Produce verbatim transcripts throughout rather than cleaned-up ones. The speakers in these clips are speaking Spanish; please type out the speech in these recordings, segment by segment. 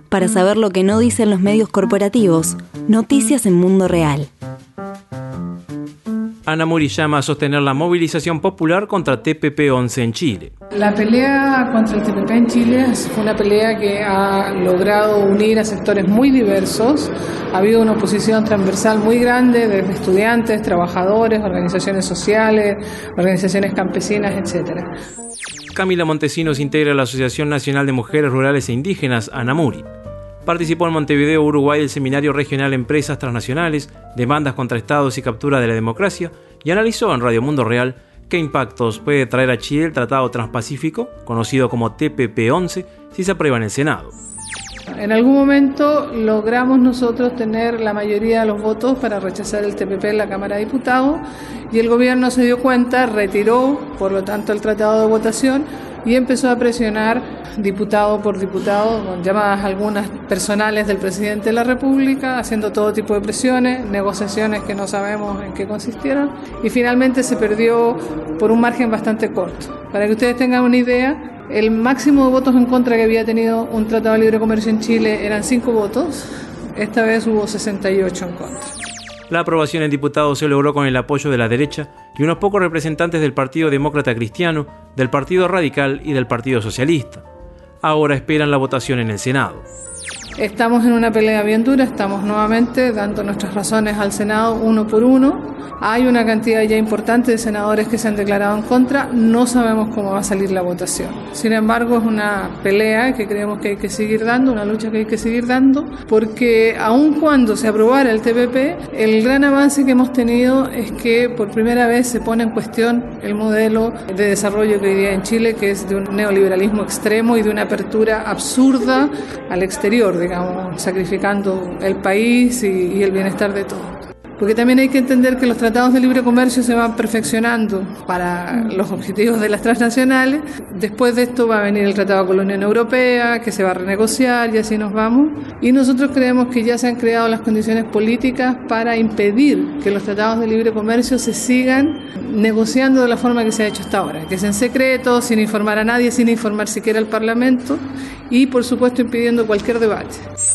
Para saber lo que no dicen los medios corporativos, noticias en Mundo Real. Anamuri llama a sostener la movilización popular contra T P P once en Chile. La pelea contra el T P P en Chile fue una pelea que ha logrado unir a sectores muy diversos. Ha habido una oposición transversal muy grande de estudiantes, trabajadores, organizaciones sociales, organizaciones campesinas, etcétera. Camila Montesinos integra la Asociación Nacional de Mujeres Rurales e Indígenas, Anamuri. Participó en Montevideo, Uruguay, el Seminario Regional Empresas Transnacionales, Demandas contra Estados y Captura de la Democracia, y analizó en Radio Mundo Real qué impactos puede traer a Chile el Tratado Transpacífico, conocido como T P P once, si se aprueba en el Senado. En algún momento logramos nosotros tener la mayoría de los votos para rechazar el T P P en la Cámara de Diputados y el gobierno se dio cuenta, retiró por lo tanto el tratado de votación y empezó a presionar diputado por diputado, con llamadas algunas personales del presidente de la República, haciendo todo tipo de presiones, negociaciones que no sabemos en qué consistieron y finalmente se perdió por un margen bastante corto. Para que ustedes tengan una idea, el máximo de votos en contra que había tenido un tratado de libre comercio en Chile eran cinco votos, esta vez hubo sesenta y ocho en contra. La aprobación en diputados se logró con el apoyo de la derecha y unos pocos representantes del Partido Demócrata Cristiano, del Partido Radical y del Partido Socialista. Ahora esperan la votación en el Senado. Estamos en una pelea bien dura, estamos nuevamente dando nuestras razones al Senado uno por uno. Hay una cantidad ya importante de senadores que se han declarado en contra, no sabemos cómo va a salir la votación. Sin embargo, es una pelea que creemos que hay que seguir dando, una lucha que hay que seguir dando, porque aun cuando se aprobara el T P P, el gran avance que hemos tenido es que por primera vez se pone en cuestión el modelo de desarrollo que hoy día en Chile, que es de un neoliberalismo extremo y de una apertura absurda al exterior, digamos, sacrificando el país y, y el bienestar de todos. Porque también hay que entender que los tratados de libre comercio se van perfeccionando para los objetivos de las transnacionales. Después de esto va a venir el tratado con la Unión Europea, que se va a renegociar y así nos vamos. Y nosotros creemos que ya se han creado las condiciones políticas para impedir que los tratados de libre comercio se sigan negociando de la forma que se ha hecho hasta ahora, que es en secreto, sin informar a nadie, sin informar siquiera al Parlamento y, por supuesto, impidiendo cualquier debate.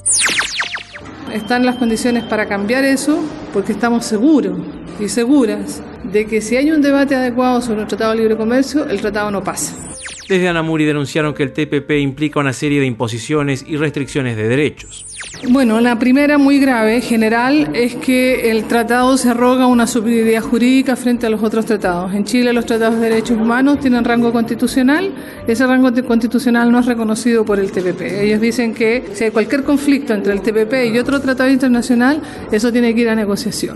Están las condiciones para cambiar eso porque estamos seguros y seguras de que si hay un debate adecuado sobre un tratado de libre comercio, el tratado no pasa. Desde Anamuri denunciaron que el T P P implica una serie de imposiciones y restricciones de derechos. Bueno, la primera, muy grave, general, es que el tratado se arroga una superioridad jurídica frente a los otros tratados. En Chile los tratados de derechos humanos tienen rango constitucional, ese rango constitucional no es reconocido por el T P P. Ellos dicen que si hay cualquier conflicto entre el T P P y otro tratado internacional, eso tiene que ir a negociación.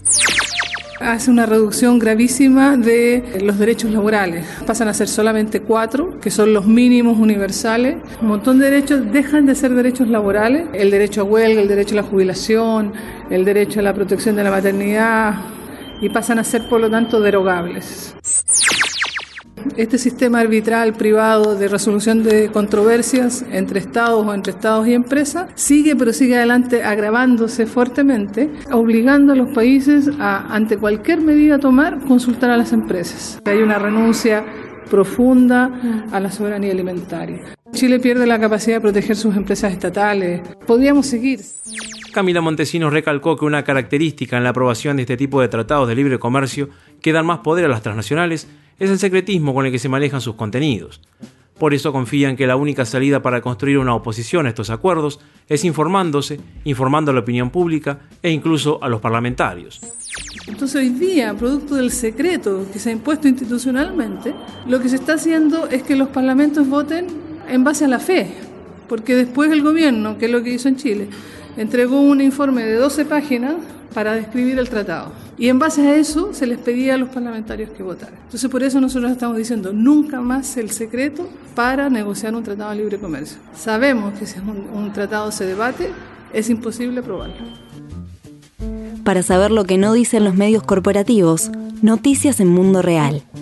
Hace una reducción gravísima de los derechos laborales. Pasan a ser solamente cuatro, que son los mínimos universales. Un montón de derechos dejan de ser derechos laborales. El derecho a huelga, el derecho a la jubilación, el derecho a la protección de la maternidad, y pasan a ser, por lo tanto, derogables. Este sistema arbitral privado de resolución de controversias entre estados o entre estados y empresas sigue, pero sigue adelante agravándose fuertemente, obligando a los países a, ante cualquier medida a tomar, consultar a las empresas. Hay una renuncia profunda a la soberanía alimentaria. Chile pierde la capacidad de proteger sus empresas estatales. Podríamos seguir. Camila Montesinos recalcó que una característica en la aprobación de este tipo de tratados de libre comercio que dan más poder a las transnacionales es el secretismo con el que se manejan sus contenidos. Por eso confían que la única salida para construir una oposición a estos acuerdos es informándose, informando a la opinión pública e incluso a los parlamentarios. Entonces hoy día, producto del secreto que se ha impuesto institucionalmente, lo que se está haciendo es que los parlamentos voten en base a la fe, porque después el gobierno, que es lo que hizo en Chile, entregó un informe de doce páginas para describir el tratado. Y en base a eso se les pedía a los parlamentarios que votaran. Entonces por eso nosotros estamos diciendo nunca más el secreto para negociar un tratado de libre comercio. Sabemos que si un, un tratado se debate, es imposible aprobarlo. Para saber lo que no dicen los medios corporativos, noticias en Mundo Real.